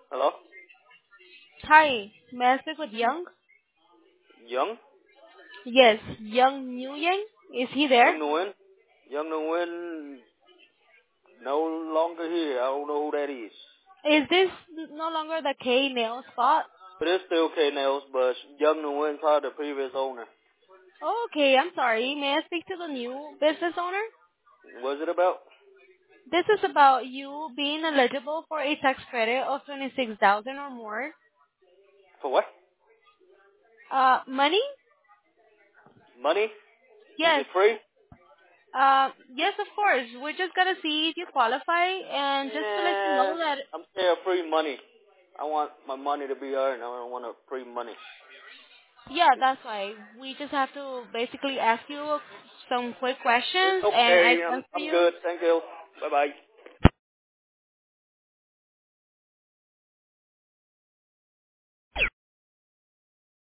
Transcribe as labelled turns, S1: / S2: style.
S1: Hello?
S2: Hi, may I speak with Young?
S1: Young?
S2: Yes, Young Nguyen. Is he there?
S1: Young Nguyen? Young Nguyen no longer here. I don't know who that is.
S2: Is this no longer the K nail spot?
S1: But it's still K Nails, but Young Nguyen's probably the previous owner.
S2: Okay, I'm sorry. May I speak to the new business owner?
S1: What's it about?
S2: This is about you being eligible for a tax credit of 26,000 or more.
S1: For what?
S2: Money?
S1: Money? Is
S2: Yes.
S1: it free?
S2: Yes, of course. We're just gonna see if you qualify, and just to let you
S1: Nah,
S2: know that.
S1: I'm scared of free money. I want my money to be earned. I don't want a free money.
S2: Yeah, that's why we just have to basically ask you some quick
S1: It's
S2: questions, and I
S1: okay.
S2: transfer
S1: I'm
S2: you.
S1: good. Thank you. Bye-bye.